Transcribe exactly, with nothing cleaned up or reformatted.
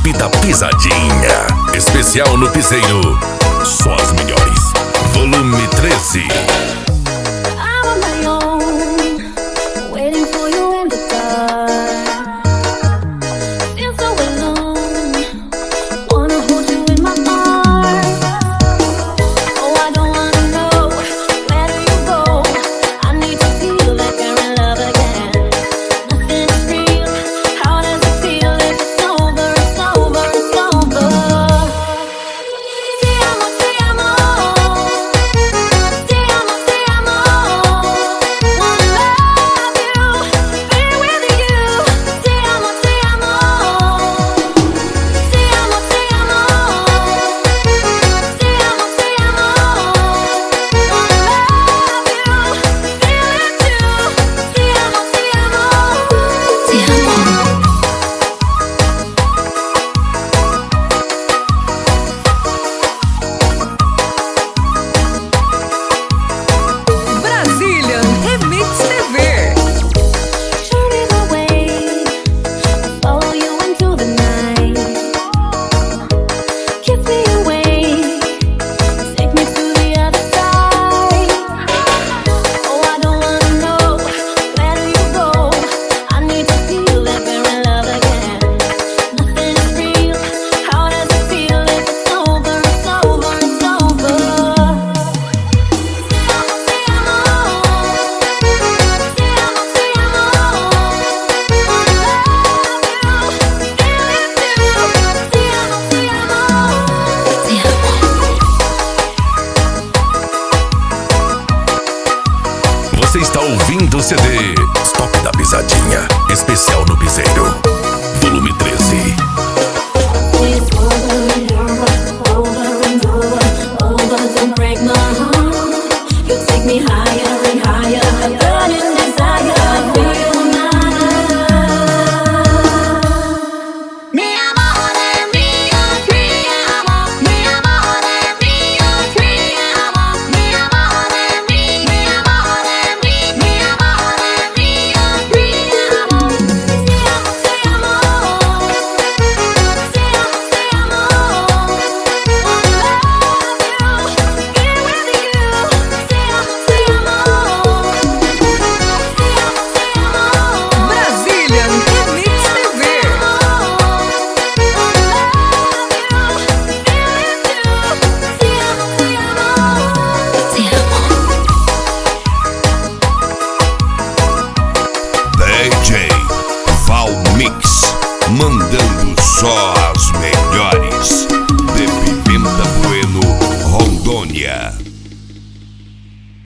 Stop da Pisadinha. Especial no Piseiro. Só as melhores. Volume treze. Você está ouvindo o C D Stop da Pisadinha. Especial no Piseiro. Volume treze. D J Val Mix, mandando só as melhores. De Pimenta Bueno, Rondônia.